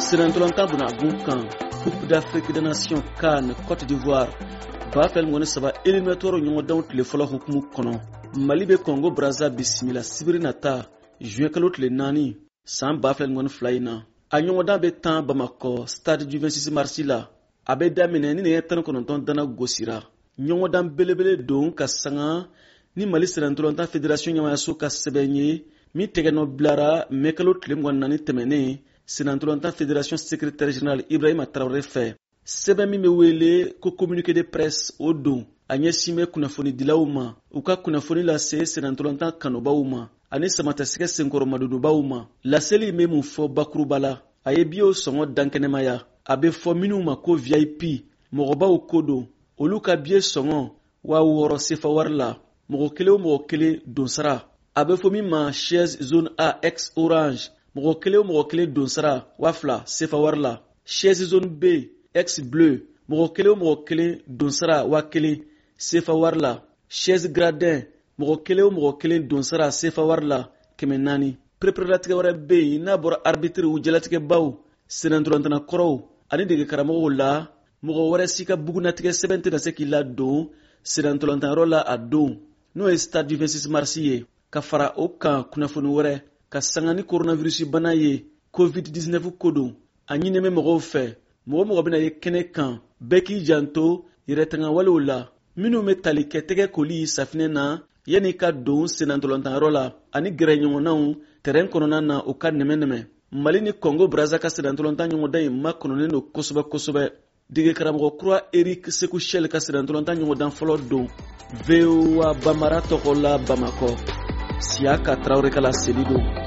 Senantolanta buna bunkan Coupe d'Afrique des Nations CAN Côte d'Ivoire Bafel ngone saba éliminatoire nyongo daw tile folo hukumu kono Mali be Congo Brazza bisimila sibiri nata juin kalo tile nani san Bafel ngone flyina a nyongo da be tan Bamako stade du 26 mars la abe damine ni ne tan kononton dana gosira nyongo dan belebele don ka sanga ni Mali Senantolanta fédération nyama so ka sebenye mi tegeno blara mekalo tile ngone nani temene Senantolanta fédération secrétaire général Ibrahima Traoré fait sebe mi me wele ko communiqué de presse o don anye sime kunafoni dilauma uka kunafoni la se Senantolanta kanobauma ani samata sike senkoro madudu bauma la seli me mu fo bakurubala aye bio songo dankenemaya abe fo minuma ko VIP mogoba ukodo oluka bie songo wa woro sefa warla mogo kele donsara abe fo mi ma chaise zone A ex orange mogo kele donsara wafla sefa warla chaise zone B ex bleu mogo kele donsara wakele sefa warla chaise gradin mogo kele donsara sefa warla kemenani preparatique wara be na bor arbitre u jelatique baw Senantolanta korow ani dege karamo la mogo wara sika buguna tige sebente na sekila do Senantolanta rola ado no stade du 26 mars ka fara oka kunafoni wara ka sangani coronavirus bana ye covid-19 kodo anyine me mogo fe mogo bena ye kene kan beki janto yiretanga walola minu me talike tege koli safine na yani ka don Senantolanta rola ani grenyongo naw terrain konona na o ka nemeneme Mali ni Congo Brazza ka Senantolanta nyongo dai makononen no kosobe dige karamo croix Eric Sekouchel ka Senantolanta nyongo dan folo don VOA Bamara tokola Bamako Siaka Traoré kala selido